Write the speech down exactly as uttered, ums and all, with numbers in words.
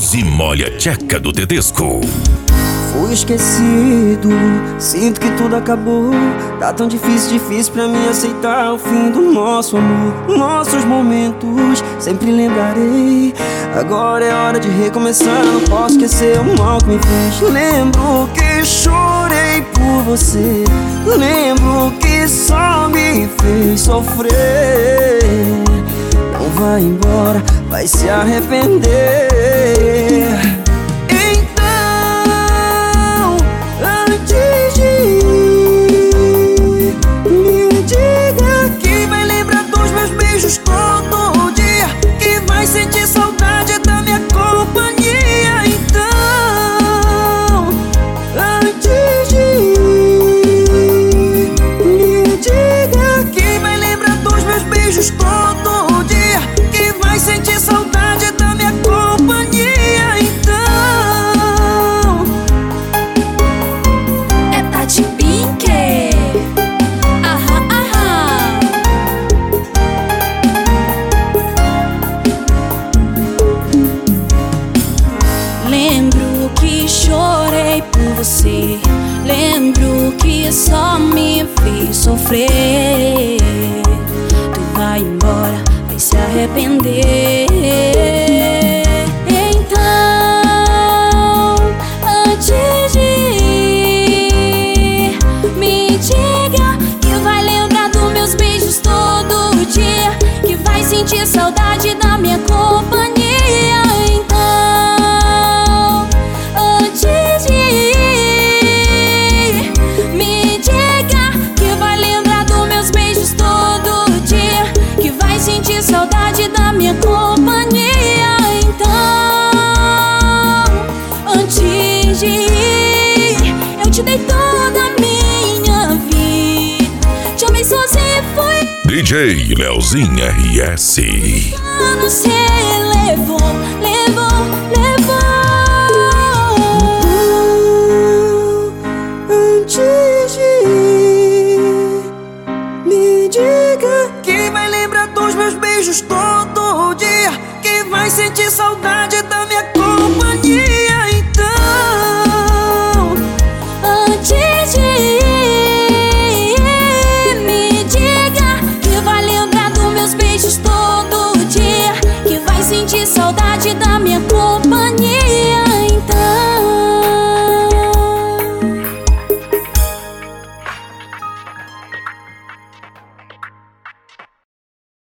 e molha a tcheca do Tedesco. Fui esquecido, sinto que tudo acabou. Tá tão difícil, difícil pra mim aceitar o fim do nosso amor. Nossos momentos sempre lembrarei. Agora é hora de recomeçar, não posso esquecer o mal que me fez. Lembro que chorei por você, lembro que só me fez sofrer. Não vai embora, vai se arrepender. Todo dia, que vai sentir saudade da minha companhia. Então, antes de ir, me diga que vai lembrar dos meus beijos todo dia, que vai sentir saudade da minha companhia. Então, é Tati Pink. Lembro que chorei por você, lembro que só me fez sofrer. Tu vai embora, vai se arrepender. Então, antes de ir, me diga que vai lembrar dos meus beijos todo dia, que vai sentir saudade da minha companhia. Saudade da minha companhia. Então, antes de ir, eu te dei toda a minha vida, te amei sozinho, fui D J Leozinho R S. Você levou, levou